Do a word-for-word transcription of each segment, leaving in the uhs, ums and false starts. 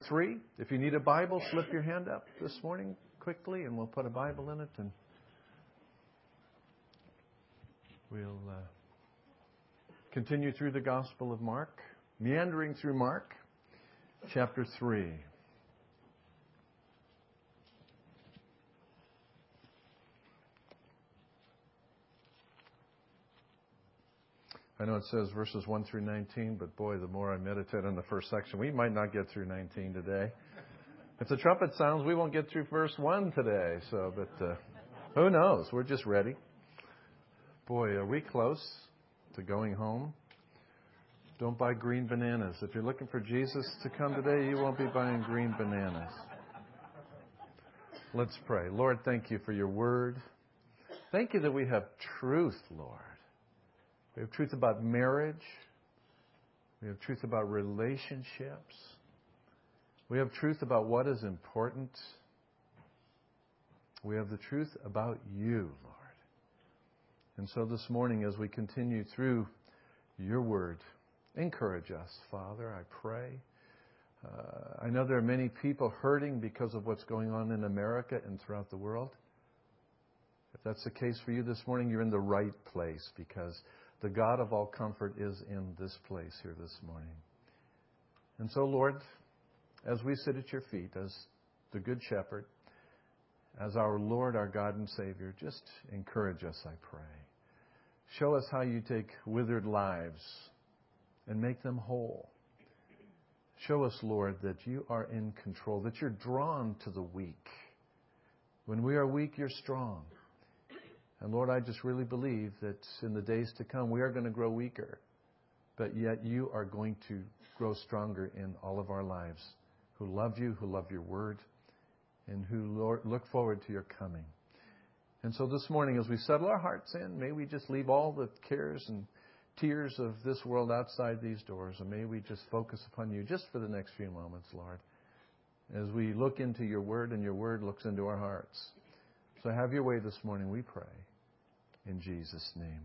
three. If you need a Bible, slip your hand up this morning quickly, and we'll put a Bible in it, and we'll uh, continue through the Gospel of Mark, meandering through Mark, chapter three. I know it says verses one through nineteen, but boy, the more I meditate on the first section, we might not get through nineteen today. If the trumpet sounds, we won't get through verse one today. So, but uh, who knows? We're just ready. Boy, are we close to going home? Don't buy green bananas. If you're looking for Jesus to come today, you won't be buying green bananas. Let's pray. Lord, thank you for your word. Thank you that we have truth, Lord. We have truth about marriage. We have truth about relationships. We have truth about what is important. We have the truth about you, Lord. And so this morning, as we continue through your word, encourage us, Father, I pray. Uh, I know there are many people hurting because of what's going on in America and throughout the world. If that's the case for you this morning, you're in the right place, because the God of all comfort is in this place here this morning. And so, Lord, as we sit at your feet as the Good Shepherd, as our Lord, our God and Savior, just encourage us, I pray. Show us how you take withered lives and make them whole. Show us, Lord, that you are in control, that you're drawn to the weak. When we are weak, you're strong. And Lord, I just really believe that in the days to come, we are going to grow weaker. But yet you are going to grow stronger in all of our lives, who love you, who love your word, and who, Lord, look forward to your coming. And so this morning, as we settle our hearts in, may we just leave all the cares and tears of this world outside these doors, and may we just focus upon you just for the next few moments, Lord, as we look into your word and your word looks into our hearts. So have your way this morning, we pray. In Jesus' name.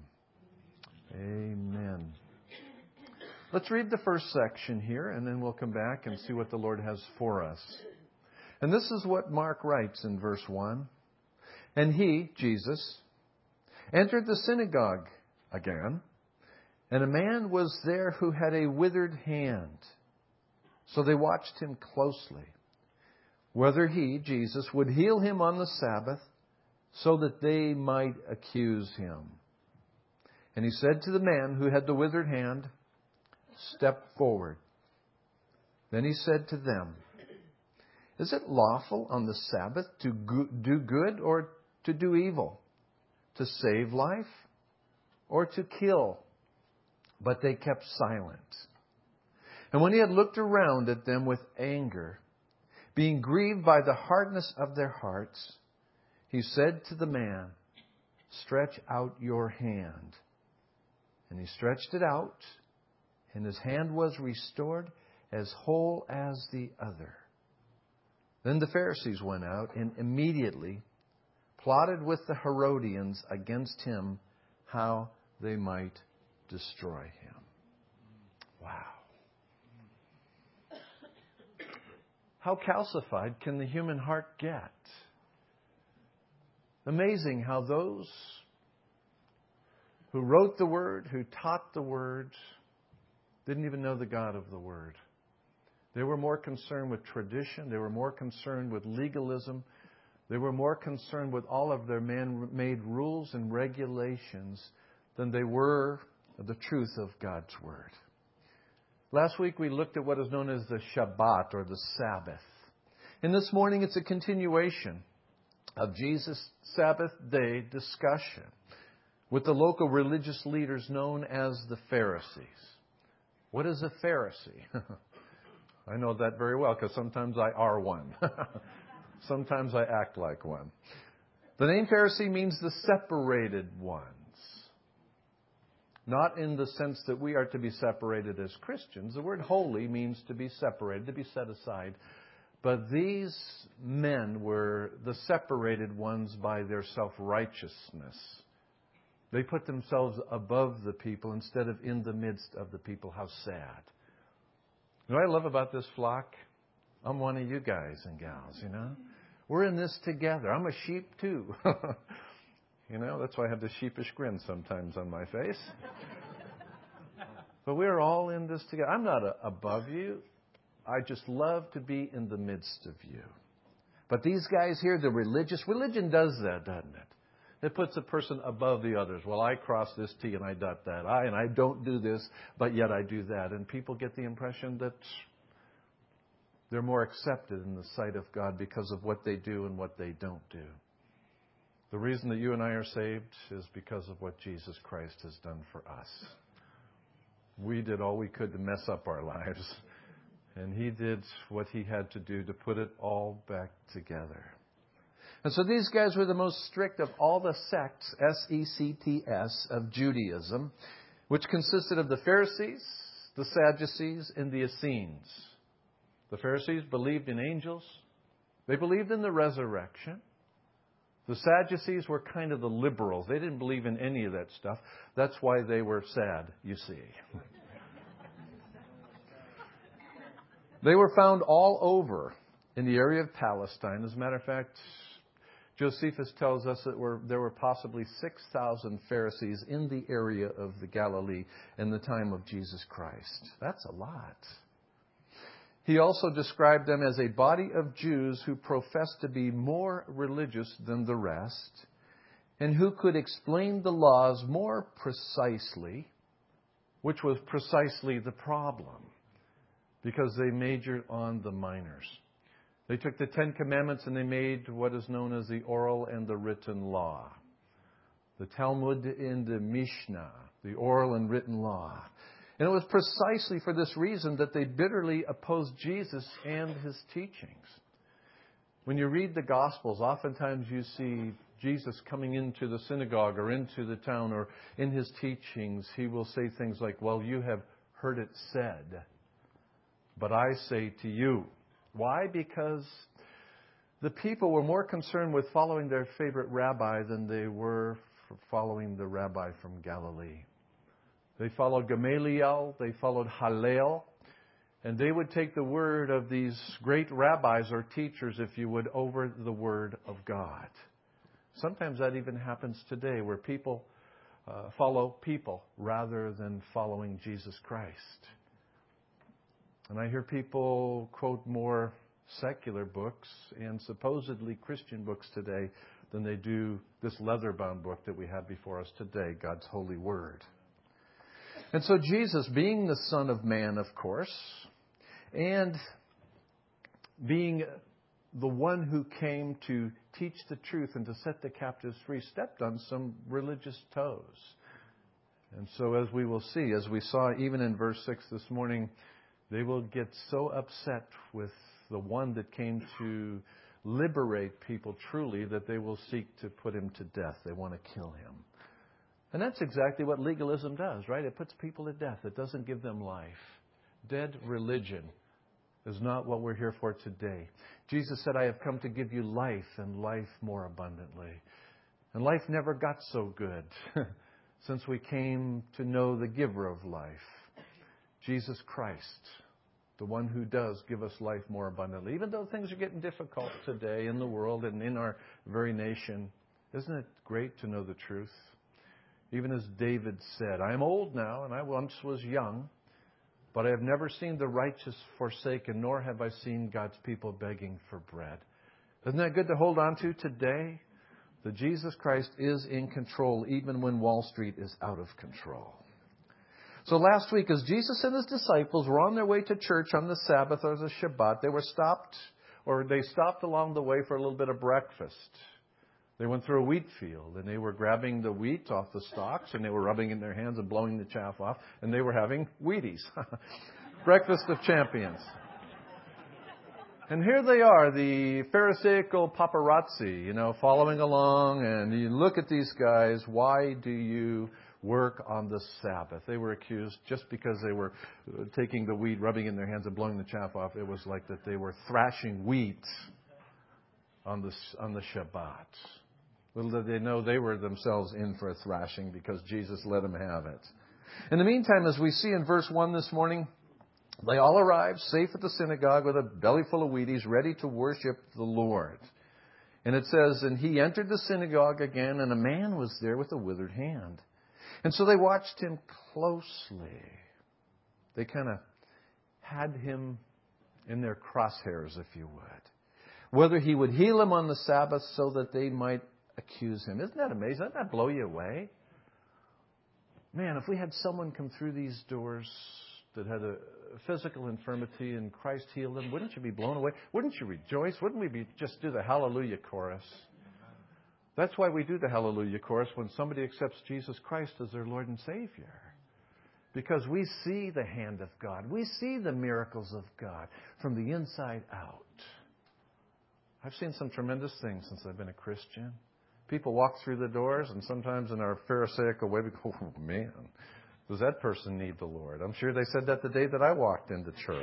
Amen. Let's read the first section here, and then we'll come back and see what the Lord has for us. And this is what Mark writes in verse one. And he, Jesus, entered the synagogue again, and a man was there who had a withered hand. So they watched him closely, whether he, Jesus, would heal him on the Sabbath, so that they might accuse him. And he said to the man who had the withered hand, "Step forward." Then he said to them, "Is it lawful on the Sabbath to do good or to do evil, to save life or to kill?" But they kept silent. And when he had looked around at them with anger, being grieved by the hardness of their hearts, he said to the man, "Stretch out your hand." And he stretched it out, and his hand was restored as whole as the other. Then the Pharisees went out and immediately plotted with the Herodians against him how they might destroy him. Wow. How calcified can the human heart get? Amazing how those who wrote the Word, who taught the Word, didn't even know the God of the Word. They were more concerned with tradition. They were more concerned with legalism. They were more concerned with all of their man-made rules and regulations than they were the truth of God's Word. Last week we looked at what is known as the Shabbat, or the Sabbath. And this morning it's a continuation of Jesus' Sabbath day discussion with the local religious leaders known as the Pharisees. What is a Pharisee? I know that very well, because sometimes I are one. Sometimes I act like one. The name Pharisee means the separated ones. Not in the sense that we are to be separated as Christians. The word holy means to be separated, to be set aside. But these men were the separated ones by their self-righteousness. They put themselves above the people instead of in the midst of the people. How sad. You know what I love about this flock? I'm one of you guys and gals, you know. We're in this together. I'm a sheep too. You know, that's why I have the sheepish grin sometimes on my face. But we're all in this together. I'm not a, above you. I just love to be in the midst of you. But these guys here, the religious, religion does that, doesn't it? It puts a person above the others. Well, I cross this T and I dot that I, and I don't do this, but yet I do that. And people get the impression that they're more accepted in the sight of God because of what they do and what they don't do. The reason that you and I are saved is because of what Jesus Christ has done for us. We did all we could to mess up our lives, and He did what He had to do to put it all back together. And so these guys were the most strict of all the sects, S E C T S, of Judaism, which consisted of the Pharisees, the Sadducees, and the Essenes. The Pharisees believed in angels. They believed in the resurrection. The Sadducees were kind of the liberals. They didn't believe in any of that stuff. That's why they were sad, you see. They were found all over in the area of Palestine. As a matter of fact, Josephus tells us that were, there were possibly six thousand Pharisees in the area of the Galilee in the time of Jesus Christ. That's a lot. He also described them as a body of Jews who professed to be more religious than the rest and who could explain the laws more precisely, which was precisely the problem, because they majored on the minors. They took the Ten Commandments and they made what is known as the oral and the written law. The Talmud and the Mishnah, the oral and written law. And it was precisely for this reason that they bitterly opposed Jesus and His teachings. When you read the Gospels, oftentimes you see Jesus coming into the synagogue or into the town, or in His teachings, He will say things like, well, you have heard it said, but I say to you. Why? Because the people were more concerned with following their favorite rabbi than they were for following the rabbi from Galilee. They followed Gamaliel, they followed Hillel, and they would take the word of these great rabbis or teachers, if you would, over the word of God. Sometimes that even happens today, where people uh, follow people rather than following Jesus Christ. And I hear people quote more secular books and supposedly Christian books today than they do this leather-bound book that we have before us today, God's holy word. And so Jesus, being the Son of Man, of course, and being the one who came to teach the truth and to set the captives free, stepped on some religious toes. And so as we will see, as we saw even in verse six this morning, they will get so upset with the one that came to liberate people truly that they will seek to put Him to death. They want to kill Him. And that's exactly what legalism does, right? It puts people to death. It doesn't give them life. Dead religion is not what we're here for today. Jesus said, I have come to give you life and life more abundantly. And life never got so good since we came to know the giver of life, Jesus Christ, the one who does give us life more abundantly. Even though things are getting difficult today in the world and in our very nation, isn't it great to know the truth? Even as David said, I am old now, and I once was young, but I have never seen the righteous forsaken, nor have I seen God's people begging for bread. Isn't that good to hold on to today? That Jesus Christ is in control, even when Wall Street is out of control. So last week, as Jesus and His disciples were on their way to church on the Sabbath or the Shabbat, they were stopped, or they stopped along the way for a little bit of breakfast. They went through a wheat field, and they were grabbing the wheat off the stalks, and they were rubbing it in their hands and blowing the chaff off, and they were having Wheaties. Breakfast of champions. And here they are, the Pharisaical paparazzi, you know, following along, and you look at these guys, why do you work on the Sabbath? They were accused just because they were taking the wheat, rubbing it in their hands and blowing the chaff off. It was like that they were thrashing wheat on the, on the Shabbat. Little did they know they were themselves in for a thrashing because Jesus let them have it. In the meantime, as we see in verse one this morning, They all arrived safe at the synagogue with a belly full of Wheaties, ready to worship the Lord. And it says, and he entered the synagogue again, and a man was there with a withered hand. And so they watched him closely. They kind of had him in their crosshairs, if you would. Whether he would heal him on the Sabbath so that they might accuse him. Isn't that amazing? Doesn't that blow you away? Man, if we had someone come through these doors that had a physical infirmity and Christ healed them, wouldn't you be blown away? Wouldn't you rejoice? Wouldn't we be just do the hallelujah chorus? That's why we do the hallelujah chorus when somebody accepts Jesus Christ as their Lord and Savior. Because we see the hand of God. We see the miracles of God from the inside out. I've seen some tremendous things since I've been a Christian. People walk through the doors, and sometimes in our Pharisaical way, we go, oh, man, does that person need the Lord? I'm sure they said that the day that I walked into church.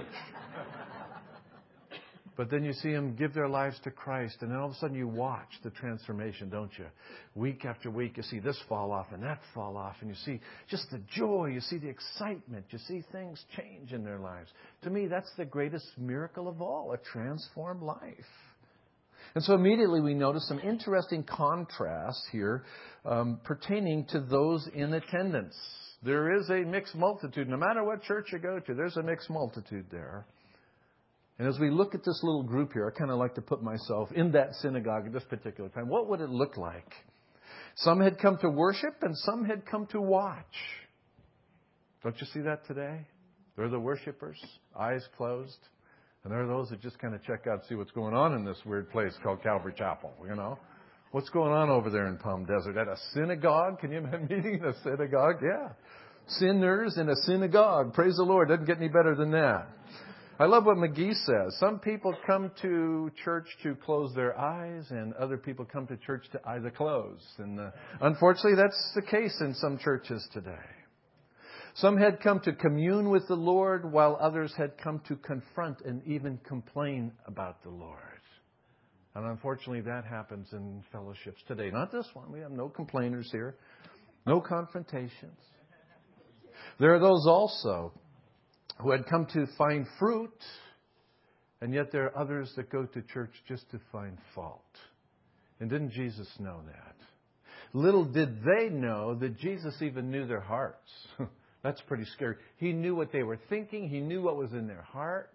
But then you see them give their lives to Christ, and then all of a sudden you watch the transformation, don't you? Week after week, you see this fall off and that fall off, and you see just the joy, you see the excitement, you see things change in their lives. To me, that's the greatest miracle of all, a transformed life. And so immediately we notice some interesting contrasts here um, pertaining to those in attendance. There is a mixed multitude. No matter what church you go to, there's a mixed multitude there. And as we look at this little group here, I kind of like to put myself in that synagogue at this particular time. What would it look like? Some had come to worship and some had come to watch. Don't you see that today? They're the worshipers, eyes closed. And there are those that just kind of check out and see what's going on in this weird place called Calvary Chapel, you know. What's going on over there in Palm Desert? At a synagogue? Can you imagine meeting in a synagogue? Yeah. Sinners in a synagogue. Praise the Lord. Doesn't get any better than that. I love what McGee says. Some people come to church to close their eyes, and other people come to church to either close. And uh, unfortunately, that's the case in some churches today. Some had come to commune with the Lord, while others had come to confront and even complain about the Lord. And unfortunately, that happens in fellowships today. Not this one. We have no complainers here. No confrontations. There are those also who had come to find fruit, and yet there are others that go to church just to find fault. And didn't Jesus know that? Little did they know that Jesus even knew their hearts. That's pretty scary. He knew what they were thinking. He knew what was in their heart.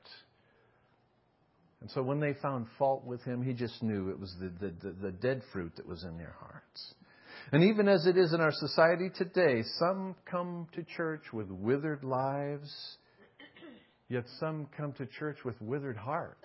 And so when they found fault with him, he just knew it was the, the, the, the dead fruit that was in their hearts. And even as it is in our society today, some come to church with withered lives, yet some come to church with withered hearts.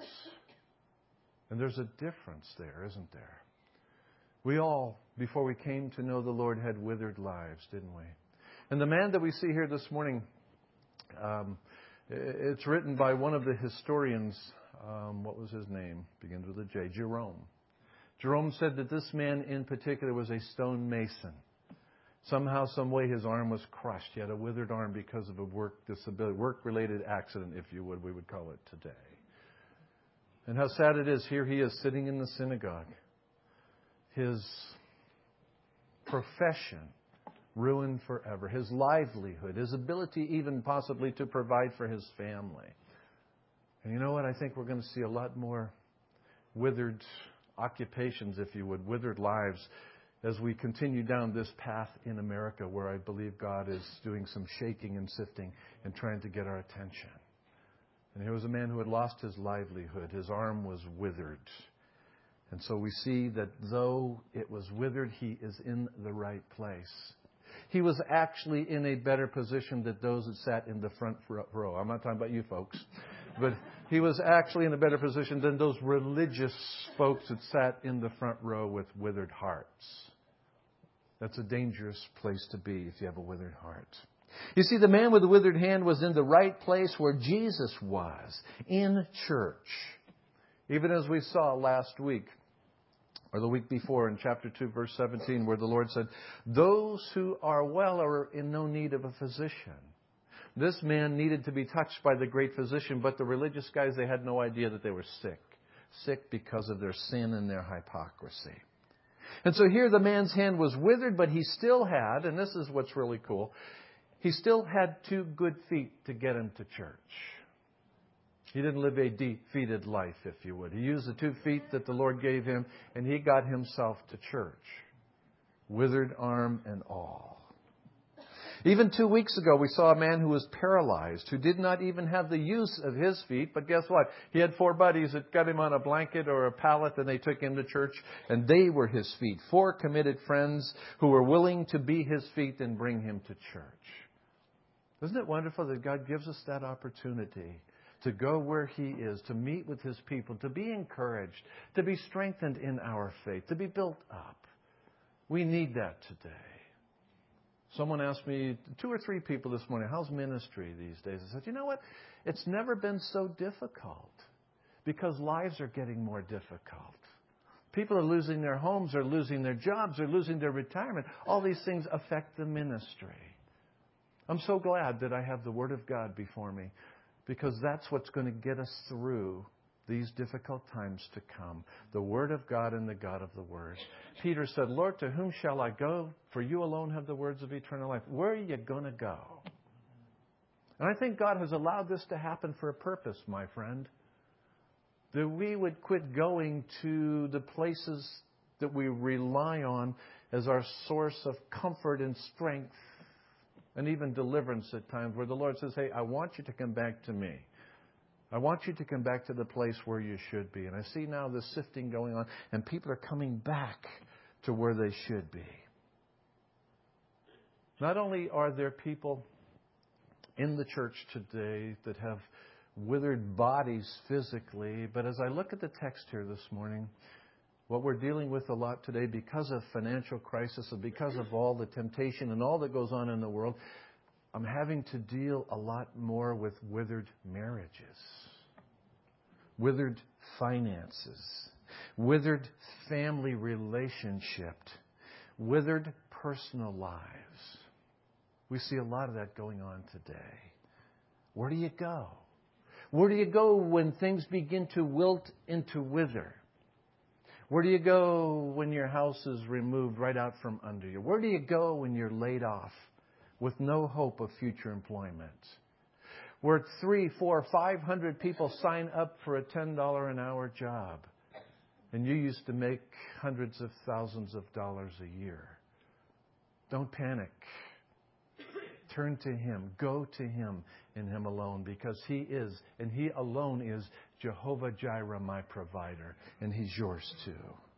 And there's a difference there, isn't there? We all, before we came to know the Lord, had withered lives, didn't we? And the man that we see here this morning, um, it's written by one of the historians. Um, what was his name? Begins with a J. Jerome. Jerome said that this man in particular was a stone mason. Somehow, some way, his arm was crushed. He had a withered arm because of a work disability, work-related accident, if you would, we would call it today. And how sad it is, here he is sitting in the synagogue. His profession ruined forever. His livelihood, his ability even possibly to provide for his family. And you know what? I think we're going to see a lot more withered occupations, if you would, withered lives as we continue down this path in America, where I believe God is doing some shaking and sifting and trying to get our attention. And here was a man who had lost his livelihood. His arm was withered. And so we see that though it was withered, he is in the right place. He was actually in a better position than those that sat in the front row. I'm not talking about you folks. But he was actually in a better position than those religious folks that sat in the front row with withered hearts. That's a dangerous place to be if you have a withered heart. You see, the man with the withered hand was in the right place where Jesus was, in church. Even as we saw last week, or the week before in chapter two, verse seventeen, where the Lord said, those who are well are in no need of a physician. This man needed to be touched by the great physician, but the religious guys, they had no idea that they were sick. Sick because of their sin and their hypocrisy. And so here the man's hand was withered, but he still had, and this is what's really cool, he still had two good feet to get him to church. He didn't live a defeated life, if you would. He used the two feet that the Lord gave him, and he got himself to church. Withered arm and all. Even two weeks ago, we saw a man who was paralyzed, who did not even have the use of his feet. But guess what? He had four buddies that got him on a blanket or a pallet, and they took him to church, and they were his feet. Four committed friends who were willing to be his feet and bring him to church. Isn't it wonderful that God gives us that opportunity to go where He is, to meet with His people, to be encouraged, to be strengthened in our faith, to be built up? We need that today. Someone asked me, two or three people this morning, how's ministry these days? I said, you know what? It's never been so difficult because lives are getting more difficult. People are losing their homes, are losing their jobs, are losing their retirement. All these things affect the ministry. I'm so glad that I have the Word of God before me because that's what's going to get us through these difficult times to come. The Word of God and the God of the Word. Peter said, Lord, to whom shall I go? For you alone have the words of eternal life. Where are you going to go? And I think God has allowed this to happen for a purpose, my friend. That we would quit going to the places that we rely on as our source of comfort and strength and even deliverance at times, where the Lord says, hey, I want you to come back to me. I want you to come back to the place where you should be. And I see now this sifting going on, and people are coming back to where they should be. Not only are there people in the church today that have withered bodies physically, but as I look at the text here this morning, what we're dealing with a lot today because of financial crisis and because of all the temptation and all that goes on in the world, I'm having to deal a lot more with withered marriages, withered finances, withered family relationships, withered personal lives. We see a lot of that going on today. Where do you go? Where do you go when things begin to wilt into wither? Where do you go when your house is removed right out from under you? Where do you go when you're laid off with no hope of future employment? Where three, four, five hundred people sign up for a ten dollars an hour job, and you used to make hundreds of thousands of dollars a year. Don't panic. Turn to Him. Go to Him and Him alone, because He is, and He alone is, Jehovah Jireh, my provider, and He's yours too.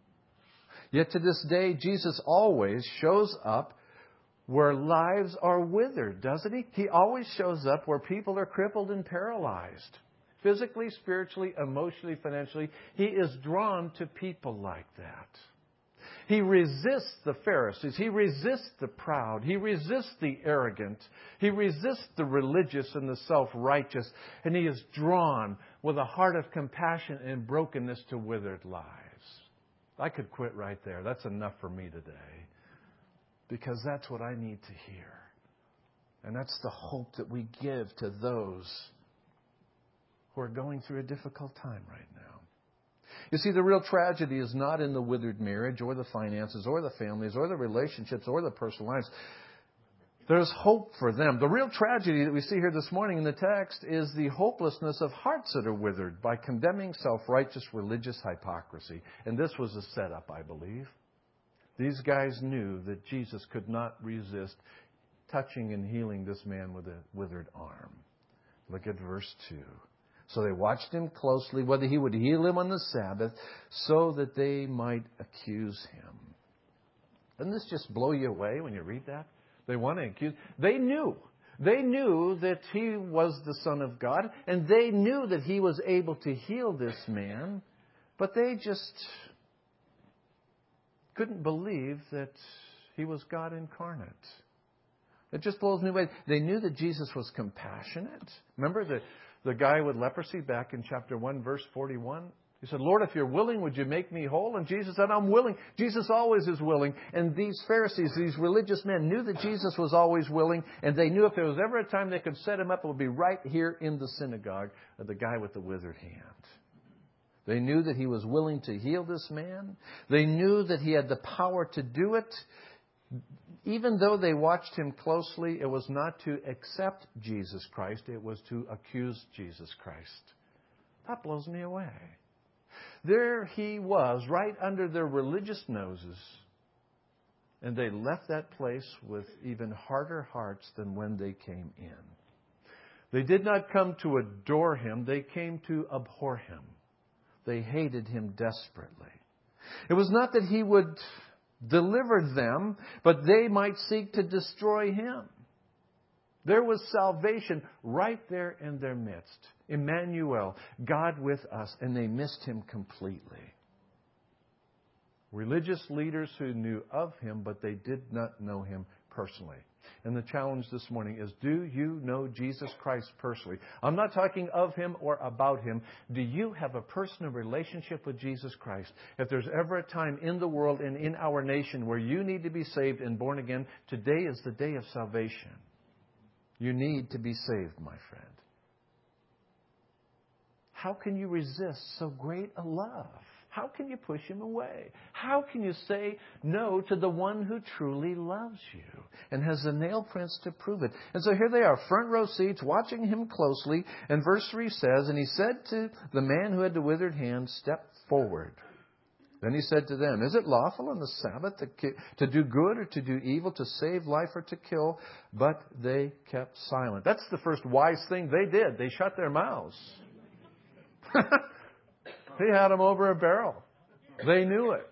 Yet to this day, Jesus always shows up where lives are withered, doesn't He? He always shows up where people are crippled and paralyzed. Physically, spiritually, emotionally, financially. He is drawn to people like that. He resists the Pharisees. He resists the proud. He resists the arrogant. He resists the religious and the self-righteous. And He is drawn with a heart of compassion and brokenness to withered lives. I could quit right there. That's enough for me today. Because that's what I need to hear. And that's the hope that we give to those who are going through a difficult time right now. You see, the real tragedy is not in the withered marriage or the finances or the families or the relationships or the personal lives. There's hope for them. The real tragedy that we see here this morning in the text is the hopelessness of hearts that are withered by condemning self-righteous religious hypocrisy. And this was a setup, I believe. These guys knew that Jesus could not resist touching and healing this man with a withered arm. Look at verse two. So they watched Him closely, whether He would heal him on the Sabbath, so that they might accuse Him. Doesn't this just blow you away when you read that? They want to accuse. They knew. They knew that He was the Son of God, and they knew that He was able to heal this man, but they just couldn't believe that He was God incarnate. It just blows me away. They knew that Jesus was compassionate. Remember the, the guy with leprosy back in chapter one, verse forty-one? He said, Lord, if you're willing, would you make me whole? And Jesus said, I'm willing. Jesus always is willing. And these Pharisees, these religious men, knew that Jesus was always willing. And they knew if there was ever a time they could set Him up, it would be right here in the synagogue of the guy with the withered hand. They knew that He was willing to heal this man. They knew that He had the power to do it. Even though they watched Him closely, it was not to accept Jesus Christ. It was to accuse Jesus Christ. That blows me away. There he was, right under their religious noses. And they left that place with even harder hearts than when they came in. They did not come to adore him. They came to abhor him. They hated him desperately. It was not that he would deliver them, but they might seek to destroy him. There was salvation right there in their midst. Emmanuel, God with us, and they missed him completely. Religious leaders who knew of him, but they did not know him personally. And the challenge this morning is, do you know Jesus Christ personally? I'm not talking of him or about him. Do you have a personal relationship with Jesus Christ? If there's ever a time in the world and in our nation where you need to be saved and born again, today is the day of salvation. You need to be saved, my friend. How can you resist so great a love? How can you push him away? How can you say no to the one who truly loves you and has the nail prints to prove it? And so here they are, front row seats, watching him closely. And verse three says, and he said to the man who had the withered hand, step forward. Then he said to them, is it lawful on the Sabbath to, ki- to do good or to do evil, to save life or to kill? But they kept silent. That's the first wise thing they did. They shut their mouths. He had him over a barrel. They knew it.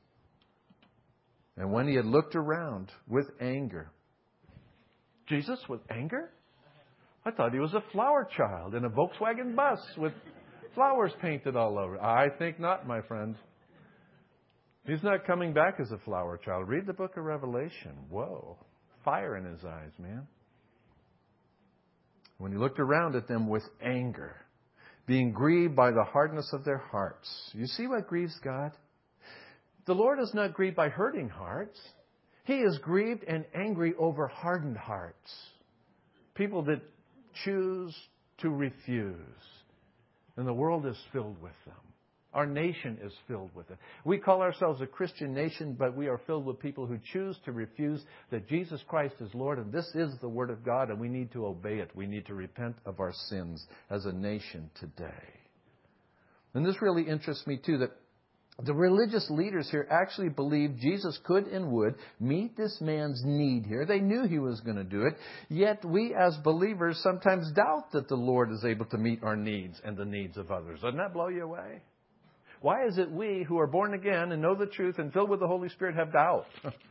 And when he had looked around with anger. Jesus with anger? I thought he was a flower child in a Volkswagen bus with flowers painted all over. I think not, my friend. He's not coming back as a flower child. Read the book of Revelation. Whoa. Fire in his eyes, man. When he looked around at them with anger, being grieved by the hardness of their hearts. You see what grieves God? The Lord is not grieved by hurting hearts. He is grieved and angry over hardened hearts. People that choose to refuse. And the world is filled with them. Our nation is filled with it. We call ourselves a Christian nation, but we are filled with people who choose to refuse that Jesus Christ is Lord, and this is the Word of God, and we need to obey it. We need to repent of our sins as a nation today. And this really interests me, too, that the religious leaders here actually believed Jesus could and would meet this man's need here. They knew he was going to do it. Yet we as believers sometimes doubt that the Lord is able to meet our needs and the needs of others. Doesn't that blow you away? Why is it we who are born again and know the truth and filled with the Holy Spirit have doubt?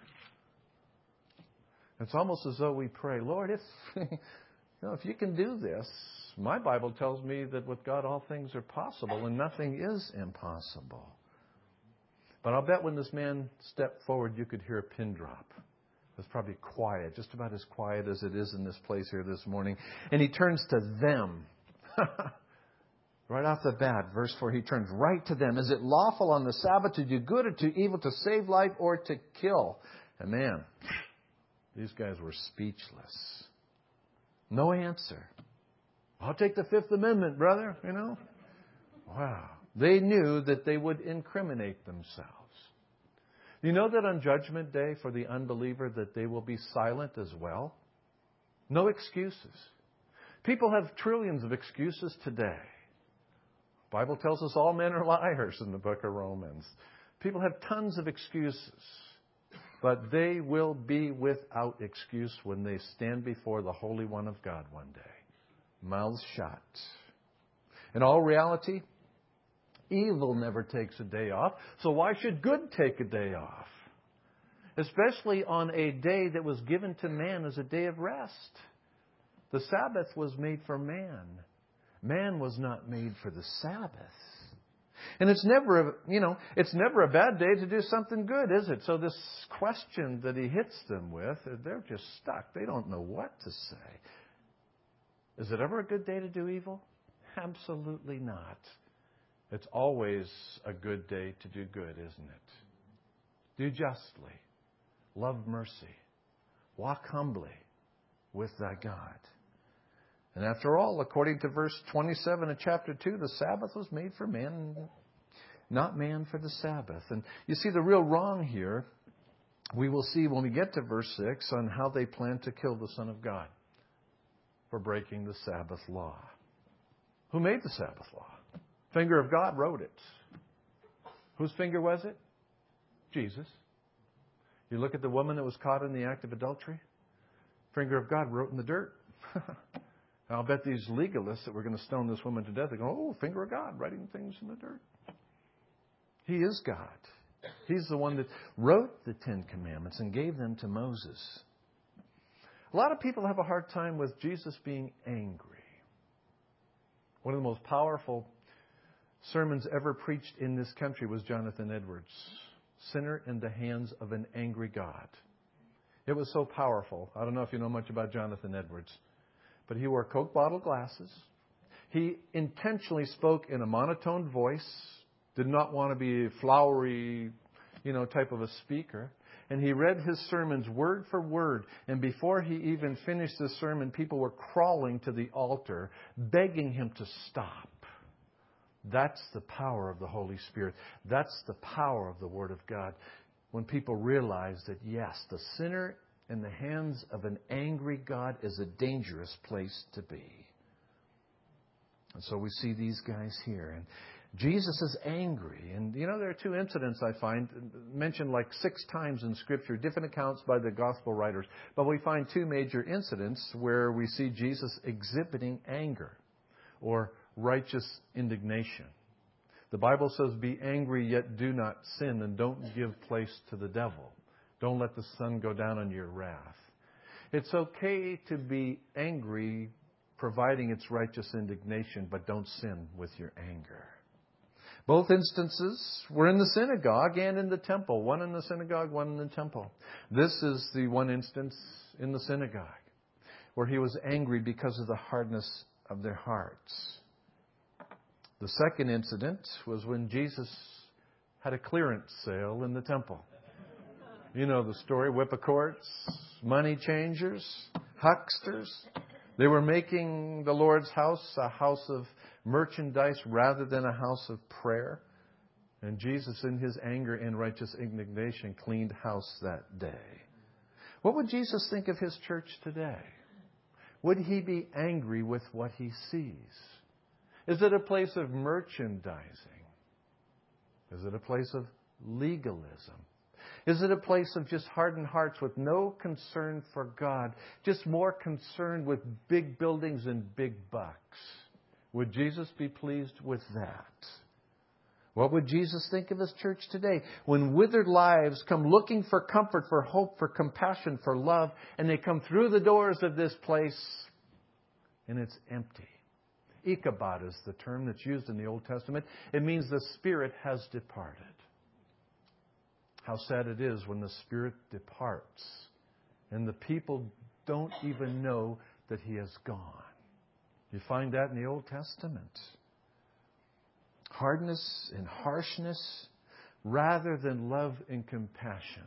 It's almost as though we pray, Lord, if, you know, if you can do this, my Bible tells me that with God all things are possible and nothing is impossible. But I'll bet when this man stepped forward, you could hear a pin drop. It was probably quiet, just about as quiet as it is in this place here this morning. And he turns to them. Right off the bat, verse four, he turns right to them. Is it lawful on the Sabbath to do good or to evil, to save life or to kill? And man, these guys were speechless. No answer. I'll take the Fifth Amendment, brother, you know. Wow. They knew that they would incriminate themselves. You know that on Judgment Day for the unbeliever that they will be silent as well? No excuses. People have trillions of excuses today. The Bible tells us all men are liars in the book of Romans. People have tons of excuses. But they will be without excuse when they stand before the Holy One of God one day. Mouths shut. In all reality, evil never takes a day off. So why should good take a day off? Especially on a day that was given to man as a day of rest. The Sabbath was made for man. Man was not made for the Sabbath. And it's never, a, you know, it's never a bad day to do something good, is it? So this question that he hits them with, they're just stuck. They don't know what to say. Is it ever a good day to do evil? Absolutely not. It's always a good day to do good, isn't it? Do justly. Love mercy. Walk humbly with thy God. And after all, according to verse twenty-seven of chapter two, the Sabbath was made for man, not man for the Sabbath. And you see the real wrong here, we will see when we get to verse six on how they plan to kill the Son of God for breaking the Sabbath law. Who made the Sabbath law? Finger of God wrote it. Whose finger was it? Jesus. You look at the woman that was caught in the act of adultery. Finger of God wrote in the dirt. I'll bet these legalists that were going to stone this woman to death, they go, oh, finger of God, writing things in the dirt. He is God. He's the one that wrote the Ten Commandments and gave them to Moses. A lot of people have a hard time with Jesus being angry. One of the most powerful sermons ever preached in this country was Jonathan Edwards' Sinner in the Hands of an Angry God. It was so powerful. I don't know if you know much about Jonathan Edwards, but he wore Coke bottle glasses. He intentionally spoke in a monotone voice, did not want to be a flowery, you know, type of a speaker. And he read his sermons word for word. And before he even finished the sermon, people were crawling to the altar, begging him to stop. That's the power of the Holy Spirit. That's the power of the Word of God. When people realize that, yes, the sinner in the hands of an angry God is a dangerous place to be. And so we see these guys here. And Jesus is angry. And, you know, there are two incidents I find mentioned like six times in Scripture, different accounts by the Gospel writers. But we find two major incidents where we see Jesus exhibiting anger or righteous indignation. The Bible says, be angry, yet do not sin, and don't give place to the devil. Don't let the sun go down on your wrath. It's okay to be angry, providing its righteous indignation, but don't sin with your anger. Both instances were in the synagogue and in the temple. One in the synagogue, one in the temple. This is the one instance in the synagogue where he was angry because of the hardness of their hearts. The second incident was when Jesus had a clearance sale in the temple. You know the story, whippocorts, money changers, hucksters. They were making the Lord's house a house of merchandise rather than a house of prayer. And Jesus, in his anger and righteous indignation, cleaned house that day. What would Jesus think of his church today? Would he be angry with what he sees? Is it a place of merchandising? Is it a place of legalism? Is it a place of just hardened hearts with no concern for God, just more concerned with big buildings and big bucks? Would Jesus be pleased with that? What would Jesus think of his church today when withered lives come looking for comfort, for hope, for compassion, for love, and they come through the doors of this place and it's empty? Ichabod is the term that's used in the Old Testament. It means the Spirit has departed. How sad it is when the Spirit departs and the people don't even know that He has gone. You find that in the Old Testament. Hardness and harshness rather than love and compassion.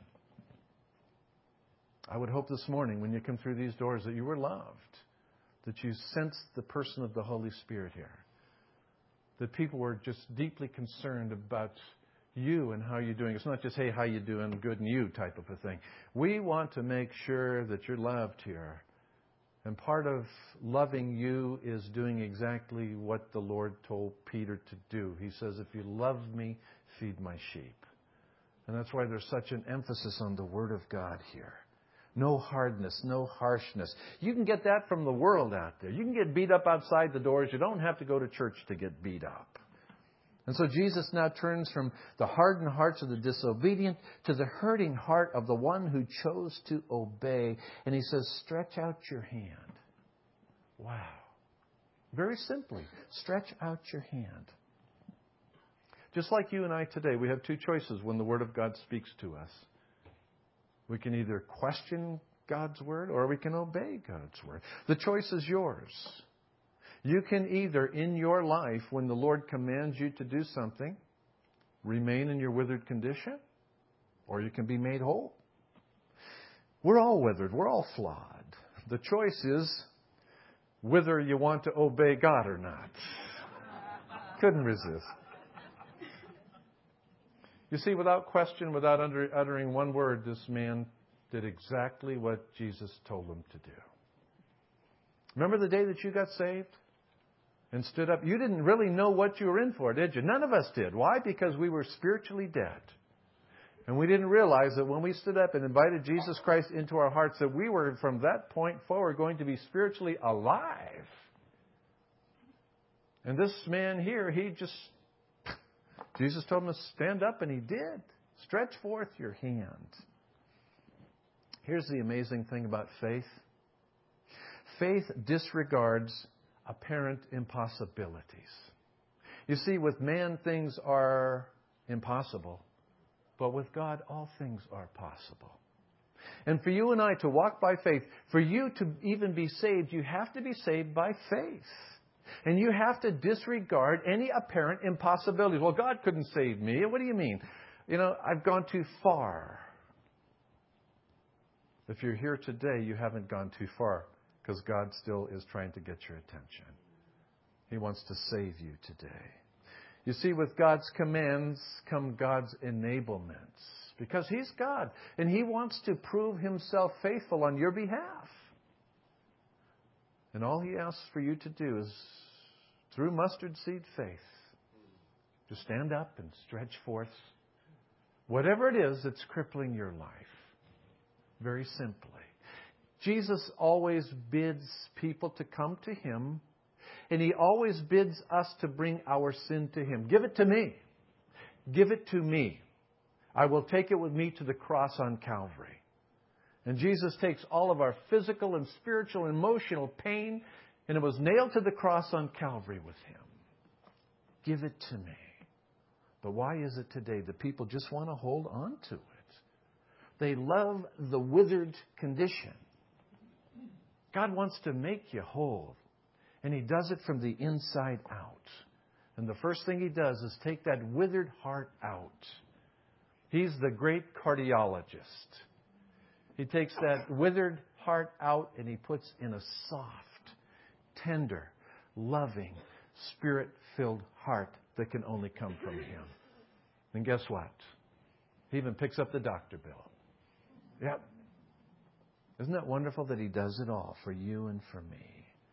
I would hope this morning when you come through these doors that you were loved. That you sensed the person of the Holy Spirit here. That people were just deeply concerned about you and how you're doing. It's not just, hey, how you doing, good and you type of a thing. We want to make sure that you're loved here. And part of loving you is doing exactly what the Lord told Peter to do. He says, if you love me, feed my sheep. And that's why there's such an emphasis on the Word of God here. No hardness, no harshness. You can get that from the world out there. You can get beat up outside the doors. You don't have to go to church to get beat up. And so Jesus now turns from the hardened hearts of the disobedient to the hurting heart of the one who chose to obey. And he says, stretch out your hand. Wow. Very simply, stretch out your hand. Just like you and I today, we have two choices when the Word of God speaks to us. We can either question God's Word or we can obey God's Word. The choice is yours. You can either, in your life, when the Lord commands you to do something, remain in your withered condition, or you can be made whole. We're all withered. We're all flawed. The choice is whether you want to obey God or not. Couldn't resist. You see, without question, without uttering one word, this man did exactly what Jesus told him to do. Remember the day that you got saved? and stood up. You didn't really know what you were in for, did you? None of us did. Why? Because we were spiritually dead. And we didn't realize that when we stood up and invited Jesus Christ into our hearts, that we were from that point forward going to be spiritually alive. And this man here, he just, Jesus told him to stand up, and he did. Stretch forth your hand. Here's the amazing thing about faith. Faith disregards apparent impossibilities. You see, with man, things are impossible. But with God, all things are possible. And for you and I to walk by faith, for you to even be saved, you have to be saved by faith. And you have to disregard any apparent impossibilities. Well, God couldn't save me. What do you mean? You know, I've gone too far. If you're here today, you haven't gone too far, because God still is trying to get your attention. He wants to save you today. You see, with God's commands come God's enablements, because He's God, and He wants to prove Himself faithful on your behalf. And all He asks for you to do is, through mustard seed faith, to stand up and stretch forth whatever it is that's crippling your life. Very simply. Jesus always bids people to come to Him, and He always bids us to bring our sin to Him. Give it to me. Give it to me. I will take it with me to the cross on Calvary. And Jesus takes all of our physical and spiritual and emotional pain, and it was nailed to the cross on Calvary with Him. Give it to me. But why is it today that people just want to hold on to it? They love the withered condition. God wants to make you whole. And He does it from the inside out. And the first thing He does is take that withered heart out. He's the great cardiologist. He takes that withered heart out and He puts in a soft, tender, loving, Spirit-filled heart that can only come from Him. And guess what? He even picks up the doctor bill. Yep. Isn't that wonderful that He does it all for you and for me?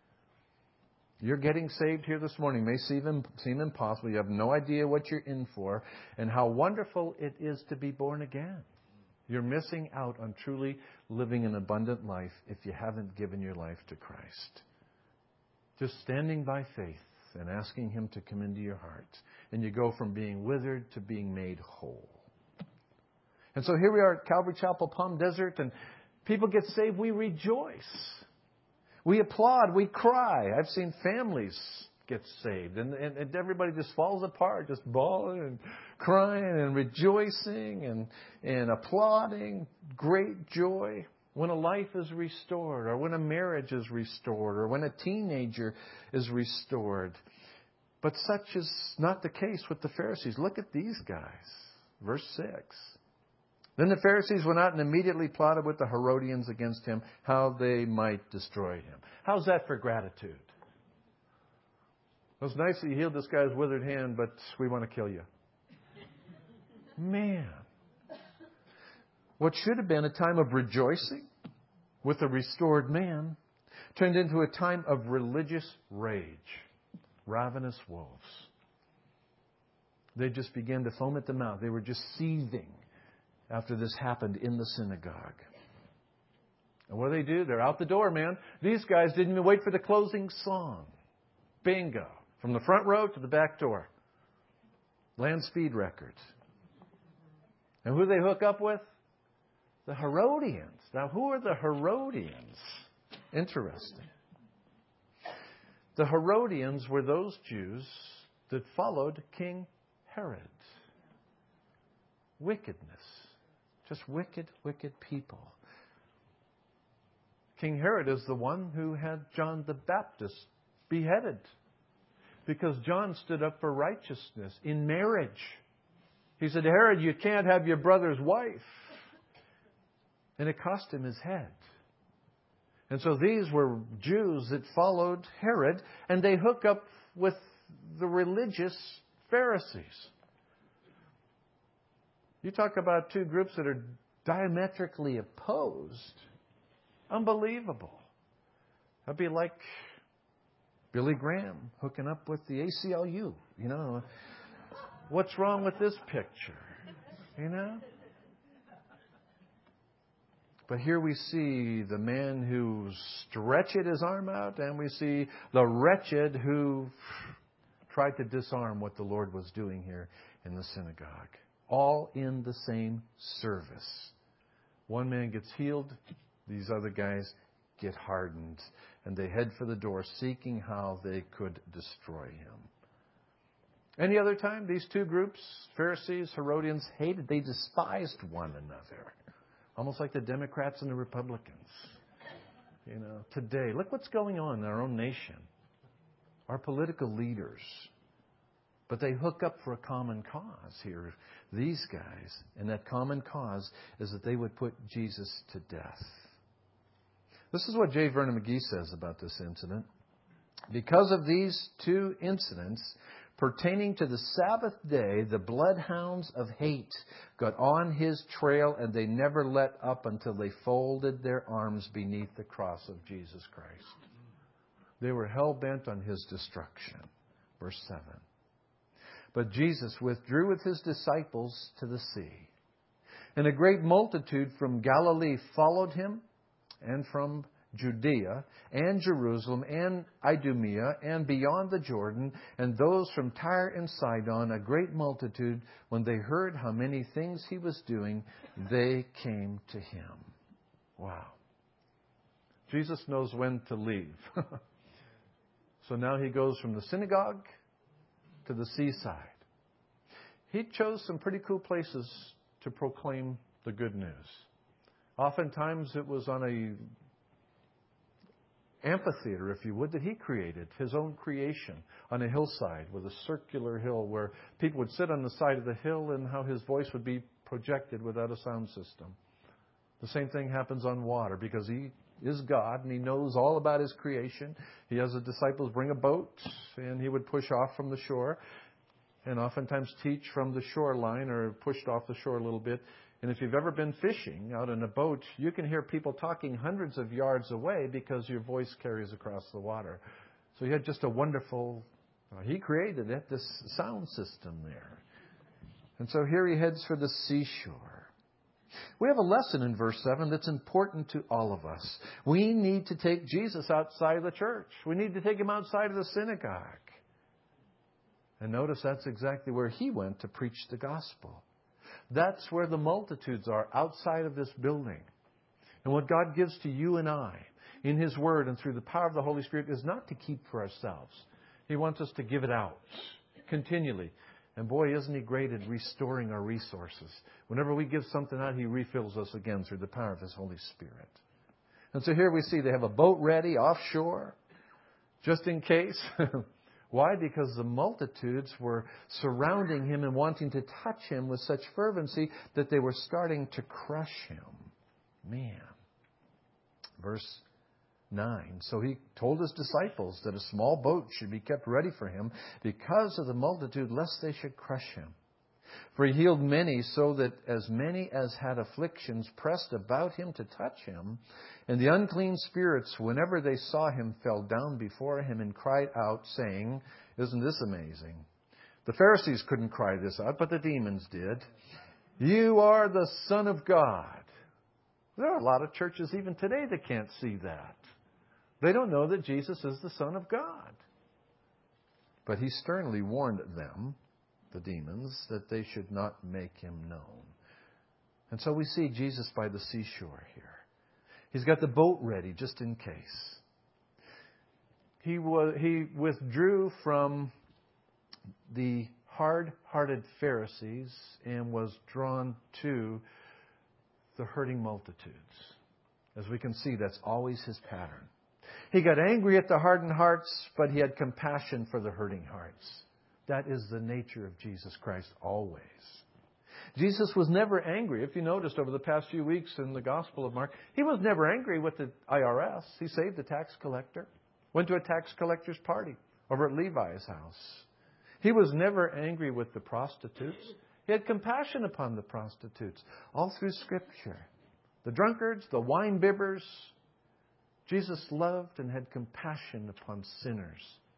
You're getting saved here this morning. It may seem, seem impossible. You have no idea what you're in for and how wonderful it is to be born again. You're missing out on truly living an abundant life if you haven't given your life to Christ. Just standing by faith and asking Him to come into your heart. And you go from being withered to being made whole. And so here we are at Calvary Chapel, Palm Desert, and people get saved. We rejoice. We applaud. We cry. I've seen families get saved. And, and, and everybody just falls apart, just bawling and crying and rejoicing and, and applauding. Great joy when a life is restored, or when a marriage is restored, or when a teenager is restored. But such is not the case with the Pharisees. Look at these guys. Verse six. Then the Pharisees went out and immediately plotted with the Herodians against Him, how they might destroy Him. How's that for gratitude? It was nice that you healed this guy's withered hand, but we want to kill you. Man. What should have been a time of rejoicing with a restored man turned into a time of religious rage. Ravenous wolves. They just began to foam at the mouth. They were just seething after this happened in the synagogue. And what do they do? They're out the door, man. These guys didn't even wait for the closing song. Bingo. From the front row to the back door. Land speed records. And who do they hook up with? The Herodians. Now, who are the Herodians? Interesting. The Herodians were those Jews that followed King Herod. Wickedness. Just wicked, wicked people. King Herod is the one who had John the Baptist beheaded because John stood up for righteousness in marriage. He said, Herod, you can't have your brother's wife. And it cost him his head. And so these were Jews that followed Herod, and they hook up with the religious Pharisees. You talk about two groups that are diametrically opposed. Unbelievable. That'd be like Billy Graham hooking up with the A C L U. You know, what's wrong with this picture? You know? But here we see the man who stretched his arm out, and we see the wretched who tried to disarm what the Lord was doing here in the synagogue. All in the same service. One man gets healed, these other guys get hardened, and they head for the door seeking how they could destroy him. Any other time, these two groups, Pharisees, Herodians, hated, they despised one another. Almost like the Democrats and the Republicans. You know, today, look what's going on in our own nation. Our political leaders. But they hook up for a common cause here. These guys. And that common cause is that they would put Jesus to death. This is what J. Vernon McGee says about this incident. Because of these two incidents, pertaining to the Sabbath day, the bloodhounds of hate got on his trail, and they never let up until they folded their arms beneath the cross of Jesus Christ. They were hell-bent on his destruction. Verse seven. But Jesus withdrew with his disciples to the sea. And a great multitude from Galilee followed him, and from Judea and Jerusalem and Idumea and beyond the Jordan, and those from Tyre and Sidon, a great multitude, when they heard how many things he was doing, they came to him. Wow. Jesus knows when to leave. So now he goes from the synagogue to the seaside. He chose some pretty cool places to proclaim the good news. Oftentimes it was on a amphitheater, if you would, that he created, his own creation, on a hillside with a circular hill where people would sit on the side of the hill and how his voice would be projected without a sound system. The same thing happens on water because he is God and he knows all about his creation. He has the disciples bring a boat and he would push off from the shore and oftentimes teach from the shoreline or pushed off the shore a little bit. And if you've ever been fishing out in a boat, you can hear people talking hundreds of yards away because your voice carries across the water. So he had just a wonderful, uh, he created it, this sound system there. And so here he heads for the seashore. We have a lesson in verse seven that's important to all of us. We need to take Jesus outside of the church. We need to take him outside of the synagogue. And notice that's exactly where he went to preach the gospel. That's where the multitudes are, outside of this building. And what God gives to you and I in his word and through the power of the Holy Spirit is not to keep for ourselves. He wants us to give it out continually. And boy, isn't he great at restoring our resources. Whenever we give something out, he refills us again through the power of his Holy Spirit. And so here we see they have a boat ready offshore, just in case. Why? Because the multitudes were surrounding him and wanting to touch him with such fervency that they were starting to crush him. Man. Verse nine. So he told his disciples that a small boat should be kept ready for him because of the multitude, lest they should crush him. For he healed many, so that as many as had afflictions pressed about him to touch him. And the unclean spirits, whenever they saw him, fell down before him and cried out, saying, isn't this amazing? The Pharisees couldn't cry this out, but the demons did. You are the Son of God. There are a lot of churches even today that can't see that. They don't know that Jesus is the Son of God. But he sternly warned them, the demons, that they should not make him known. And so we see Jesus by the seashore here. He's got the boat ready just in case. He was, he withdrew from the hard-hearted Pharisees and was drawn to the hurting multitudes. As we can see, that's always his pattern. He got angry at the hardened hearts, but he had compassion for the hurting hearts. That is the nature of Jesus Christ always. Jesus was never angry. If you noticed over the past few weeks in the Gospel of Mark, he was never angry with the I R S. He saved the tax collector. Went to a tax collector's party over at Levi's house. He was never angry with the prostitutes. He had compassion upon the prostitutes all through Scripture. The drunkards, the wine bibbers. Jesus loved and had compassion upon sinners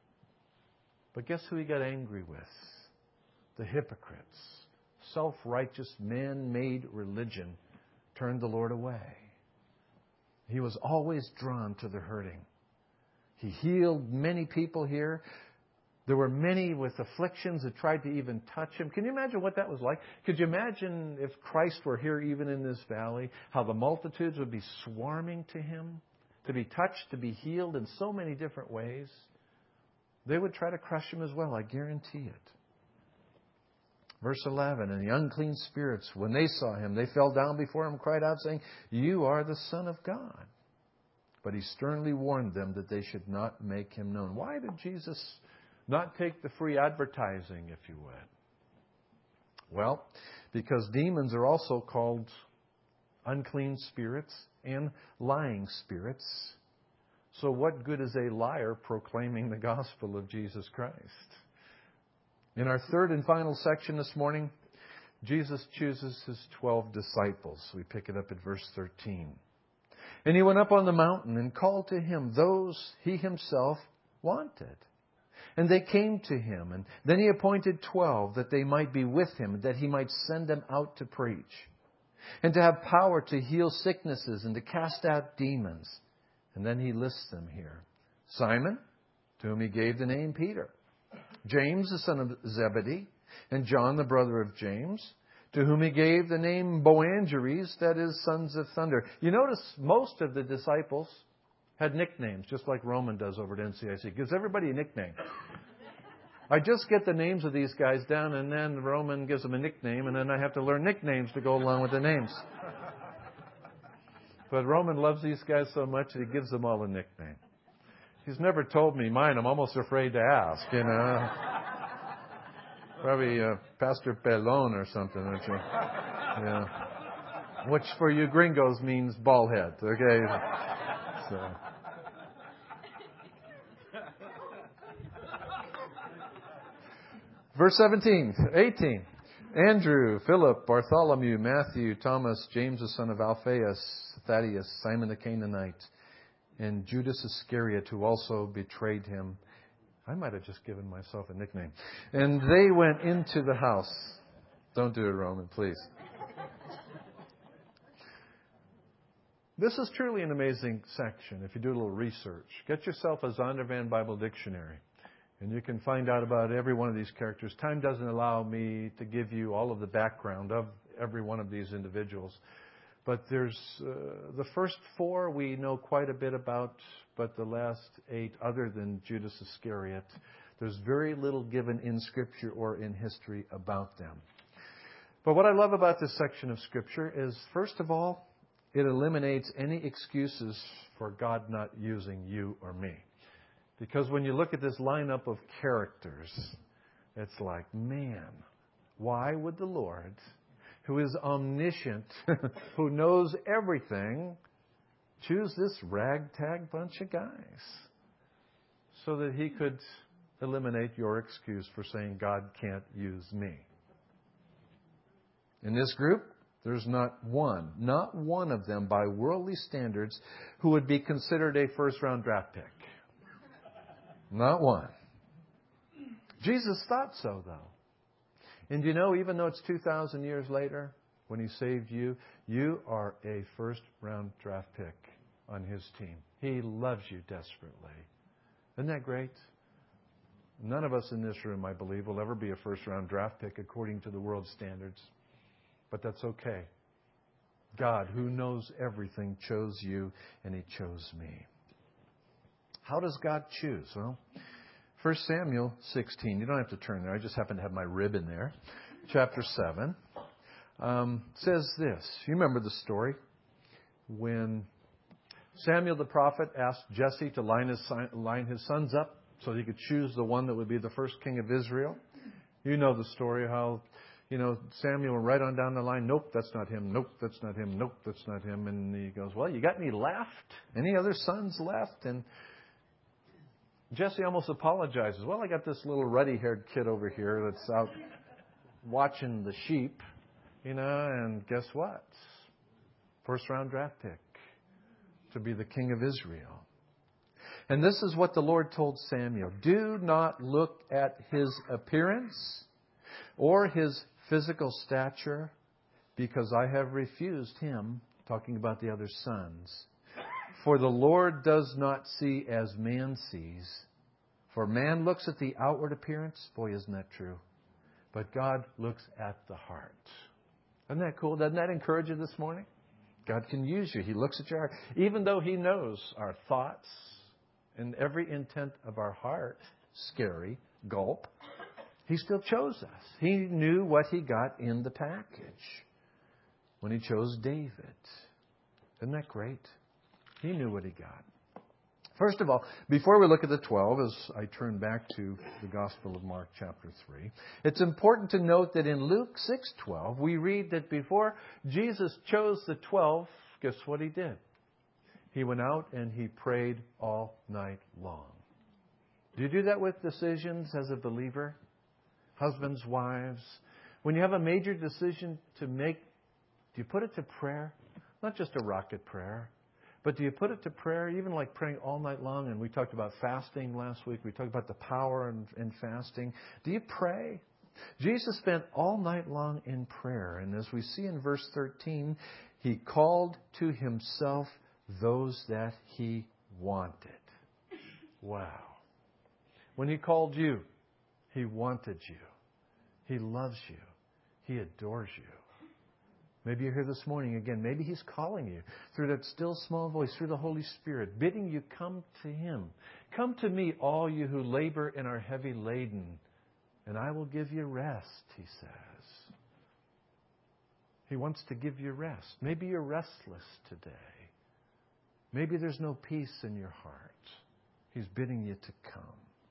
But guess who he got angry with? The hypocrites. Self-righteous, man-made religion turned the Lord away. He was always drawn to the hurting. He healed many people here. There were many with afflictions that tried to even touch him. Can you imagine what that was like? Could you imagine if Christ were here even in this valley, how the multitudes would be swarming to him, to be touched, to be healed in so many different ways? They would try to crush him as well, I guarantee it. Verse eleven, and the unclean spirits, when they saw him, they fell down before him and cried out, saying, "You are the Son of God." But he sternly warned them that they should not make him known. Why did Jesus not take the free advertising, if you would? Well, because demons are also called unclean spirits and lying spirits. So what good is a liar proclaiming the gospel of Jesus Christ? In our third and final section this morning, Jesus chooses his twelve disciples. We pick it up at verse thirteen. And he went up on the mountain and called to him those he himself wanted. And they came to him. And then he appointed twelve that they might be with him, that he might send them out to preach, and to have power to heal sicknesses and to cast out demons. And then he lists them here. Simon, to whom he gave the name Peter. James, the son of Zebedee, and John, the brother of James, to whom he gave the name Boanerges, that is, sons of thunder. You notice most of the disciples had nicknames, just like Roman does over at N C I C. Gives everybody a nickname. I just get the names of these guys down, and then Roman gives them a nickname, and then I have to learn nicknames to go along with the names. But Roman loves these guys so much that he gives them all a nickname. He's never told me mine. I'm almost afraid to ask, you know. Probably uh, Pastor Pelon or something, aren't you? Yeah. Which for you gringos means bald head, okay? So. Verse seventeen, eighteen. Andrew, Philip, Bartholomew, Matthew, Thomas, James the son of Alphaeus, Thaddeus, Simon the Canaanite, and Judas Iscariot, who also betrayed him. I might have just given myself a nickname. And they went into the house. Don't do it, Roman, please. This is truly an amazing section if you do a little research. Get yourself a Zondervan Bible Dictionary, and you can find out about every one of these characters. Time doesn't allow me to give you all of the background of every one of these individuals. But there's uh, the first four we know quite a bit about, but the last eight, other than Judas Iscariot, there's very little given in Scripture or in history about them. But what I love about this section of Scripture is, first of all, it eliminates any excuses for God not using you or me. Because when you look at this lineup of characters, it's like, man, why would the Lord, who is omniscient, who knows everything, choose this ragtag bunch of guys so that he could eliminate your excuse for saying God can't use me? In this group, there's not one, not one of them by worldly standards who would be considered a first-round draft pick. Not one. Jesus thought so, though. And you know, even though it's two thousand years later, when He saved you, you are a first-round draft pick on His team. He loves you desperately. Isn't that great? None of us in this room, I believe, will ever be a first-round draft pick according to the world's standards. But that's okay. God, who knows everything, chose you, and He chose me. How does God choose? Well, First Samuel sixteen. You don't have to turn there. I just happen to have my rib in there. Chapter seven. Um, says this. You remember the story when Samuel the prophet asked Jesse to line his, line his sons up so he could choose the one that would be the first king of Israel. You know the story how, you know, Samuel went right on down the line. Nope, that's not him. Nope, that's not him. Nope, that's not him. And he goes, well, you got any left? Any other sons left? And Jesse almost apologizes. Well, I got this little ruddy-haired kid over here that's out watching the sheep, you know, and guess what? First-round draft pick to be the king of Israel. And this is what the Lord told Samuel. Do not look at his appearance or his physical stature, because I have refused him, talking about the other sons. For the Lord does not see as man sees. For man looks at the outward appearance. Boy, isn't that true? But God looks at the heart. Isn't that cool? Doesn't that encourage you this morning? God can use you. He looks at your heart. Even though He knows our thoughts and every intent of our heart, scary, gulp, He still chose us. He knew what He got in the package when He chose David. Isn't that great? He knew what He got. First of all, before we look at the twelve, as I turn back to the Gospel of Mark chapter three, it's important to note that in Luke six twelve, we read that before Jesus chose the twelve, guess what He did? He went out and He prayed all night long. Do you do that with decisions as a believer? Husbands, wives. When you have a major decision to make, do you put it to prayer? Not just a rocket prayer. But do you put it to prayer, even like praying all night long? And we talked about fasting last week. We talked about the power in, in fasting. Do you pray? Jesus spent all night long in prayer. And as we see in verse thirteen, He called to Himself those that He wanted. Wow. When He called you, He wanted you. He loves you. He adores you. Maybe you're here this morning again. Maybe He's calling you through that still small voice, through the Holy Spirit, bidding you come to Him. Come to me, all you who labor and are heavy laden, and I will give you rest, He says. He wants to give you rest. Maybe you're restless today. Maybe there's no peace in your heart. He's bidding you to come.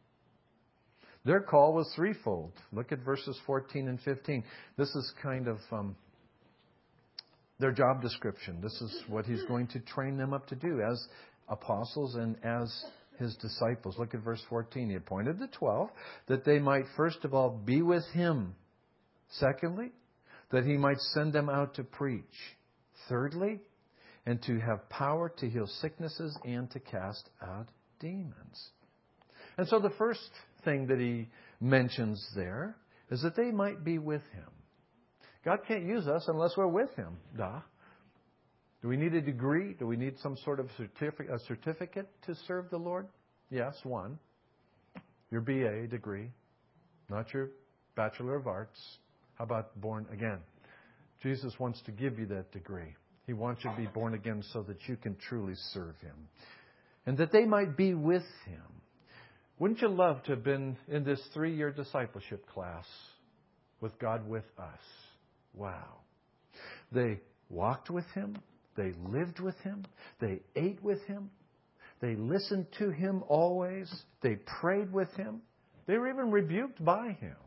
Their call was threefold. Look at verses fourteen and fifteen. This is kind of Um, their job description. This is what He's going to train them up to do as apostles and as His disciples. Look at verse fourteen. He appointed the twelve that they might first of all be with Him. Secondly, that He might send them out to preach. Thirdly, and to have power to heal sicknesses and to cast out demons. And so the first thing that He mentions there is that they might be with Him. God can't use us unless we're with Him. Duh. Do we need a degree? Do we need some sort of certificate, a certificate to serve the Lord? Yes, one. Your B A degree, not your Bachelor of Arts. How about born again? Jesus wants to give you that degree. He wants you to be born again so that you can truly serve Him. And that they might be with Him. Wouldn't you love to have been in this three-year discipleship class with God with us? Wow. They walked with Him. They lived with Him. They ate with Him. They listened to Him always. They prayed with Him. They were even rebuked by Him.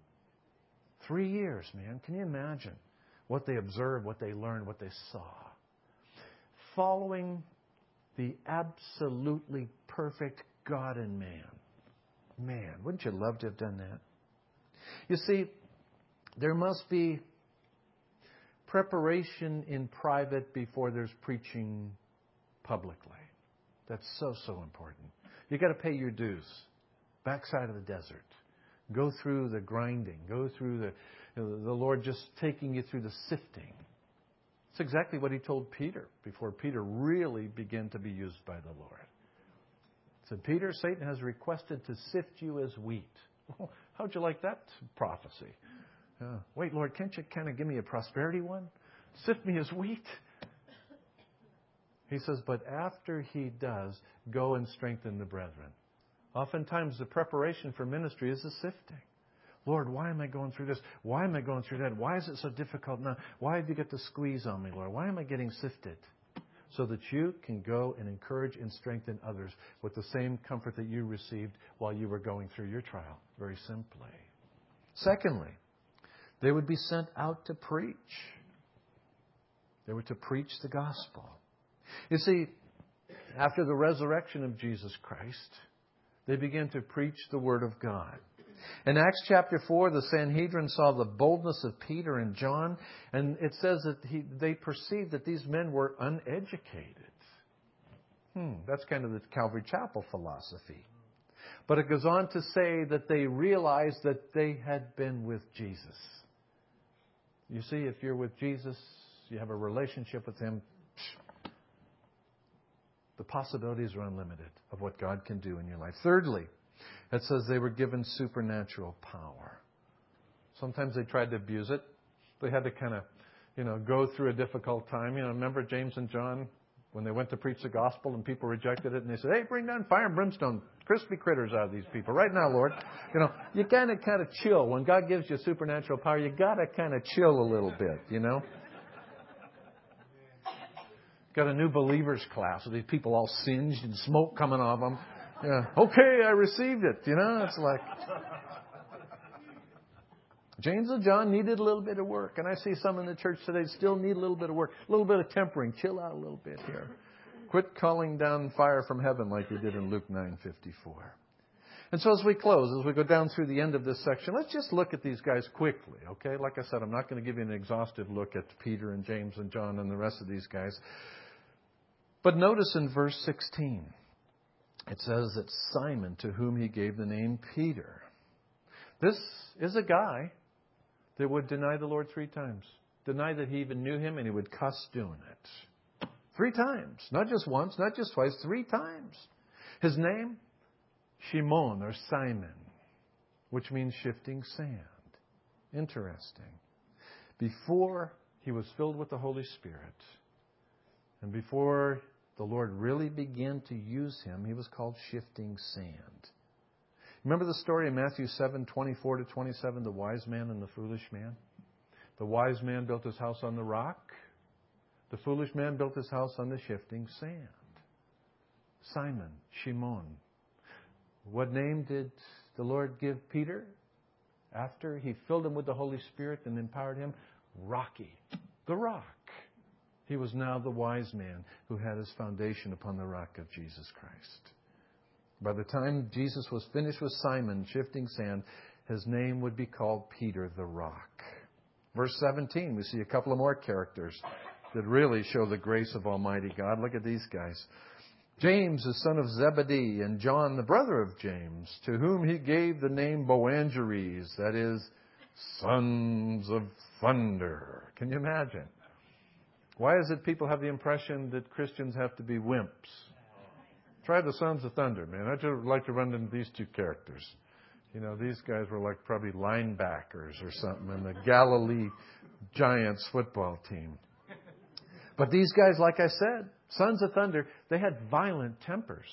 Three years, man. Can you imagine what they observed, what they learned, what they saw? Following the absolutely perfect God and man. Man, wouldn't you love to have done that? You see, there must be preparation in private before there's preaching publicly. That's so, so important. You've got to pay your dues. Backside of the desert. Go through the grinding. Go through the, the Lord just taking you through the sifting. It's exactly what He told Peter before Peter really began to be used by the Lord. He said, Peter, Satan has requested to sift you as wheat. How'd you like that prophecy? Uh, wait, Lord, can't you kind of give me a prosperity one? Sift me as wheat. He says, but after He does, go and strengthen the brethren. Oftentimes the preparation for ministry is the sifting. Lord, why am I going through this? Why am I going through that? Why is it so difficult now? Why have you got the squeeze on me, Lord? Why am I getting sifted? So that you can go and encourage and strengthen others with the same comfort that you received while you were going through your trial. Very simply. Secondly, they would be sent out to preach. They were to preach the gospel. You see, after the resurrection of Jesus Christ, they began to preach the Word of God. In Acts chapter four, the Sanhedrin saw the boldness of Peter and John, and it says that he, they perceived that these men were uneducated. Hmm, that's kind of the Calvary Chapel philosophy. But it goes on to say that they realized that they had been with Jesus. You see, if you're with Jesus, you have a relationship with Him, the possibilities are unlimited of what God can do in your life. Thirdly, it says they were given supernatural power. Sometimes they tried to abuse it. They had to kind of, you know, go through a difficult time. You know, remember James and John when they went to preach the gospel and people rejected it and they said, hey, bring down fire and brimstone, crispy critters out of these people right now, Lord. You know, you got to kind of chill. When God gives you supernatural power, you got to kind of chill a little bit, you know. Got a new believers class with these people all singed and smoke coming off them. Yeah, okay, I received it. You know, it's like James and John needed a little bit of work. And I see some in the church today still need a little bit of work. A little bit of tempering. Chill out a little bit here. Quit calling down fire from heaven like you did in Luke nine fifty-four. And so as we close, as we go down through the end of this section, let's just look at these guys quickly, okay? Like I said, I'm not going to give you an exhaustive look at Peter and James and John and the rest of these guys. But notice in verse sixteen, it says that Simon, to whom he gave the name Peter. This is a guy that would deny the Lord three times. Deny that he even knew Him, and he would cuss doing it. Three times. Not just once, not just twice, three times. His name, Shimon or Simon, which means shifting sand. Interesting. Before he was filled with the Holy Spirit, and before the Lord really began to use him, he was called shifting sand. Remember the story in Matthew seven, twenty-four to twenty-seven, the wise man and the foolish man? The wise man built his house on the rock. The foolish man built his house on the shifting sand. Simon, Shimon. What name did the Lord give Peter after he filled him with the Holy Spirit and empowered him? Rocky, the rock. He was now the wise man who had his foundation upon the rock of Jesus Christ. By the time Jesus was finished with Simon shifting sand, his name would be called Peter the Rock. Verse seventeen, we see a couple of more characters that really show the grace of Almighty God. Look at these guys. James, the son of Zebedee, and John, the brother of James, to whom he gave the name Boanerges, that is, sons of thunder. Can you imagine? Why is it people have the impression that Christians have to be wimps? Try the sons of thunder, man. I'd just like to run into these two characters. You know, these guys were like probably linebackers or something in the Galilee Giants football team. But these guys, like I said, sons of thunder, they had violent tempers,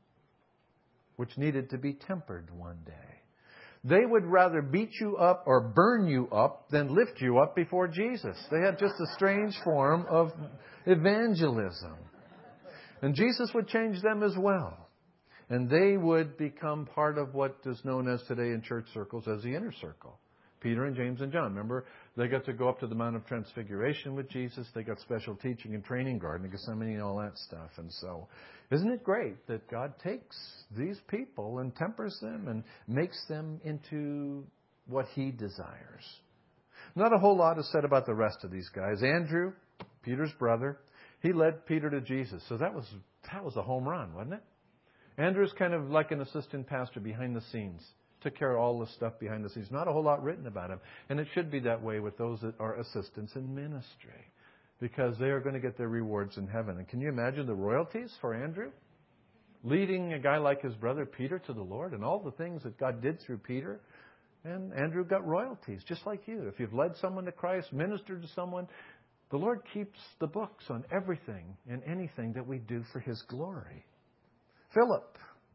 which needed to be tempered one day. They would rather beat you up or burn you up than lift you up before Jesus. They had just a strange form of evangelism. And Jesus would change them as well. And they would become part of what is known as today in church circles as the inner circle. Peter and James and John. Remember, they got to go up to the Mount of Transfiguration with Jesus. They got special teaching and training, Garden of Gethsemane and all that stuff. And so, isn't it great that God takes these people and tempers them and makes them into what He desires? Not a whole lot is said about the rest of these guys. Andrew, Peter's brother, he led Peter to Jesus. So that was that was a home run, wasn't it? Andrew's kind of like an assistant pastor behind the scenes. Took care of all the stuff behind the scenes. Not a whole lot written about him. And it should be that way with those that are assistants in ministry. Because they are going to get their rewards in heaven. And can you imagine the royalties for Andrew? Leading a guy like his brother Peter to the Lord and all the things that God did through Peter. And Andrew got royalties, just like you. If you've led someone to Christ, ministered to someone, the Lord keeps the books on everything and anything that we do for His glory. Philip.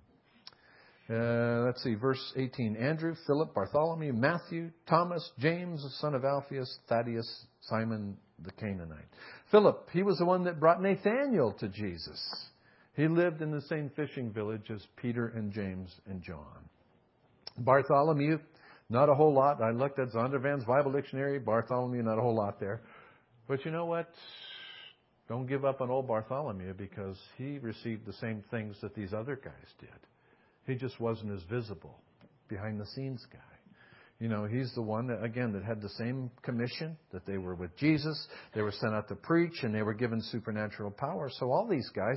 Uh, let's see, verse eighteen. Andrew, Philip, Bartholomew, Matthew, Thomas, James, the son of Alphaeus, Thaddeus, Simon the Canaanite. Philip, he was the one that brought Nathanael to Jesus. He lived in the same fishing village as Peter and James and John. Bartholomew, not a whole lot. I looked at Zondervan's Bible Dictionary. Bartholomew, not a whole lot there. But you know what? Don't give up on old Bartholomew because he received the same things that these other guys did. He just wasn't as visible, behind the scenes guy. You know, he's the one, that, again, that had the same commission, that they were with Jesus. They were sent out to preach, and they were given supernatural power. So all these guys,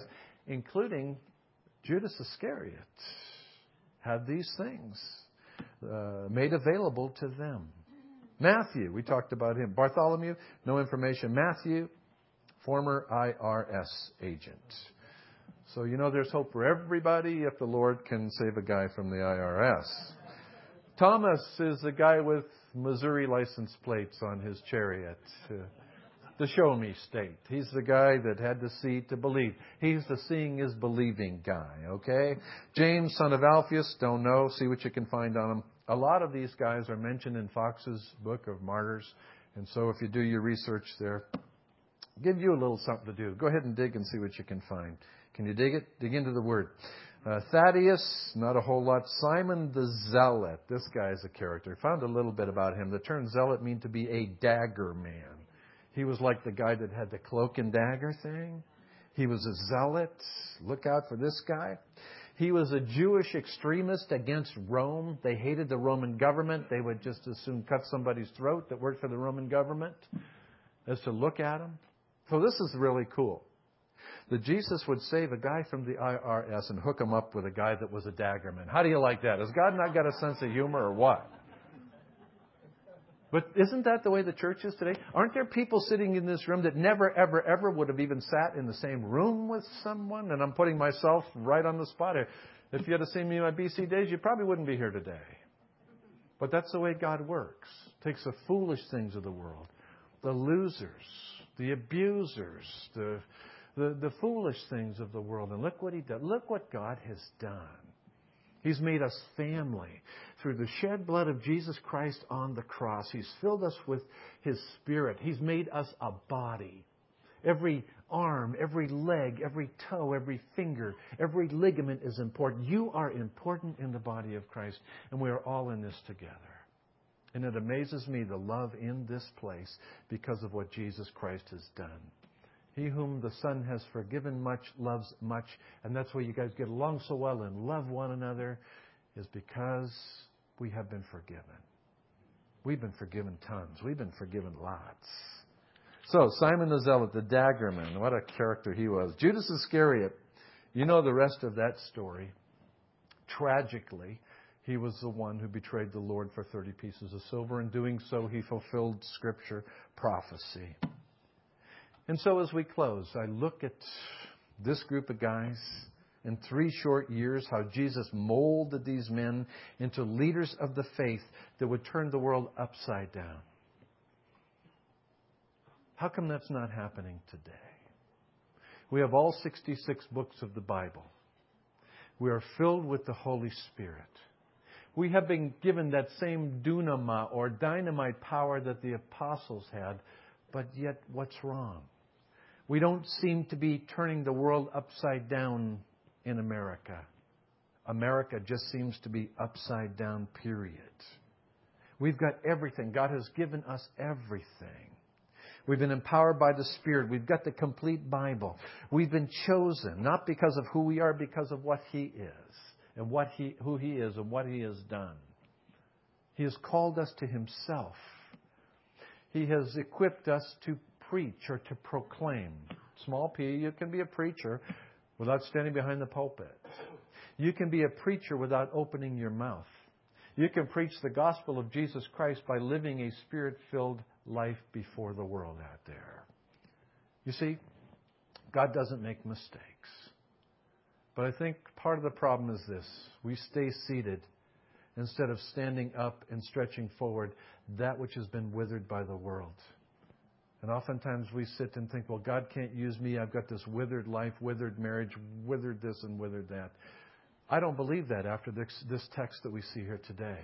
including Judas Iscariot, had these things uh, made available to them. Matthew, we talked about him. Bartholomew, no information. Matthew, former I R S agent. So you know there's hope for everybody if the Lord can save a guy from the I R S. Thomas is the guy with Missouri license plates on his chariot. Uh, the show me state. He's the guy that had to see to believe. He's the seeing is believing guy, okay? James, son of Alphaeus, don't know. See what you can find on him. A lot of these guys are mentioned in Fox's Book of Martyrs. And so if you do your research there, give you a little something to do. Go ahead and dig and see what you can find. Can you dig it? Dig into the Word. Uh, Thaddeus, not a whole lot. Simon the Zealot. This guy is a character. Found a little bit about him. The term zealot means to be a dagger man. He was like the guy that had the cloak and dagger thing. He was a zealot. Look out for this guy. He was a Jewish extremist against Rome. They hated the Roman government. They would just as soon cut somebody's throat that worked for the Roman government as to look at him. So this is really cool. That Jesus would save a guy from the I R S and hook him up with a guy that was a daggerman. How do you like that? Has God not got a sense of humor or what? But isn't that the way the church is today? Aren't there people sitting in this room that never, ever, ever would have even sat in the same room with someone? And I'm putting myself right on the spot here. If you had seen me in my B C days, you probably wouldn't be here today. But that's the way God works. Takes the foolish things of the world, the losers, the abusers, the, the, the foolish things of the world. And look what He does. Look what God has done. He's made us family. Through the shed blood of Jesus Christ on the cross, He's filled us with His Spirit. He's made us a body. Every arm, every leg, every toe, every finger, every ligament is important. You are important in the body of Christ, and we are all in this together. And it amazes me the love in this place because of what Jesus Christ has done. He whom the Son has forgiven much loves much. And that's why you guys get along so well and love one another, is because we have been forgiven. We've been forgiven tons. We've been forgiven lots. So, Simon the Zealot, the daggerman, what a character he was. Judas Iscariot, you know the rest of that story. Tragically, he was the one who betrayed the Lord for thirty pieces of silver. In doing so, he fulfilled Scripture prophecy. And so as we close, I look at this group of guys in three short years, how Jesus molded these men into leaders of the faith that would turn the world upside down. How come that's not happening today? We have all sixty-six books of the Bible. We are filled with the Holy Spirit. We have been given that same dunama or dynamite power that the apostles had, but yet what's wrong? We don't seem to be turning the world upside down in America. America just seems to be upside down, period. We've got everything. God has given us everything. We've been empowered by the Spirit. We've got the complete Bible. We've been chosen, not because of who we are, because of what He is, and what He, who He is, and what He has done. He has called us to Himself. He has equipped us to preach or to proclaim. Small p, you can be a preacher without standing behind the pulpit. You can be a preacher without opening your mouth. You can preach the gospel of Jesus Christ by living a Spirit-filled life before the world out there. You see, God doesn't make mistakes. But I think part of the problem is this. We stay seated instead of standing up and stretching forward that which has been withered by the world. And oftentimes we sit and think, well, God can't use me. I've got this withered life, withered marriage, withered this and withered that. I don't believe that after this, this text that we see here today.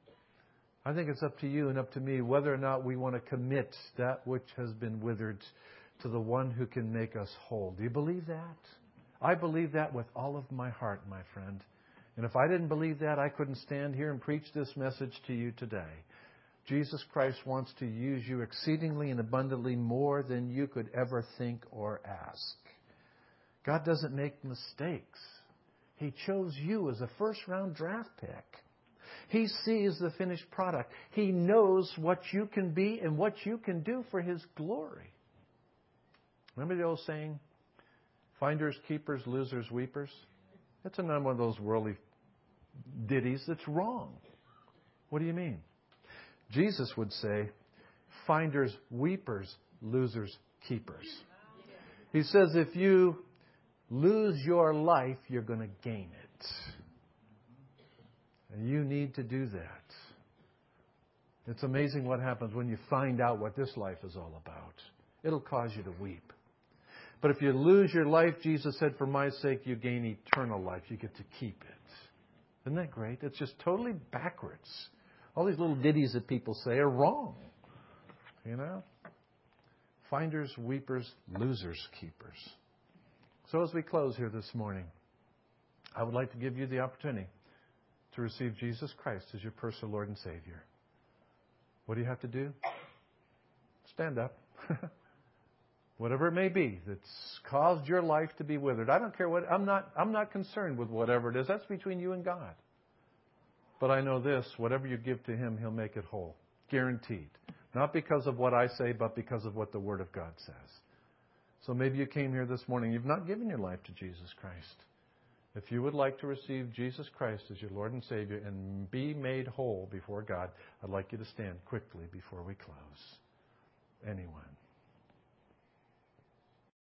I think it's up to you and up to me whether or not we want to commit that which has been withered to the one who can make us whole. Do you believe that? I believe that with all of my heart, my friend. And if I didn't believe that, I couldn't stand here and preach this message to you today. Jesus Christ wants to use you exceedingly and abundantly more than you could ever think or ask. God doesn't make mistakes. He chose you as a first-round draft pick. He sees the finished product. He knows what you can be and what you can do for His glory. Remember the old saying? Finders, keepers, losers, weepers. It's another one of those worldly ditties that's wrong. What do you mean? Jesus would say, finders, weepers, losers, keepers. He says if you lose your life, you're going to gain it. And you need to do that. It's amazing what happens when you find out what this life is all about. It'll cause you to weep. But if you lose your life, Jesus said, for my sake, you gain eternal life. You get to keep it. Isn't that great? It's just totally backwards. All these little ditties that people say are wrong. You know? Finders, weepers, losers, keepers. So as we close here this morning, I would like to give you the opportunity to receive Jesus Christ as your personal Lord and Savior. What do you have to do? Stand up. Whatever it may be that's caused your life to be withered. I don't care what, I'm not, I'm not concerned with whatever it is. That's between you and God. But I know this, whatever you give to Him, He'll make it whole. Guaranteed. Not because of what I say, but because of what the Word of God says. So maybe you came here this morning, you've not given your life to Jesus Christ. If you would like to receive Jesus Christ as your Lord and Savior and be made whole before God, I'd like you to stand quickly before we close. Anyone?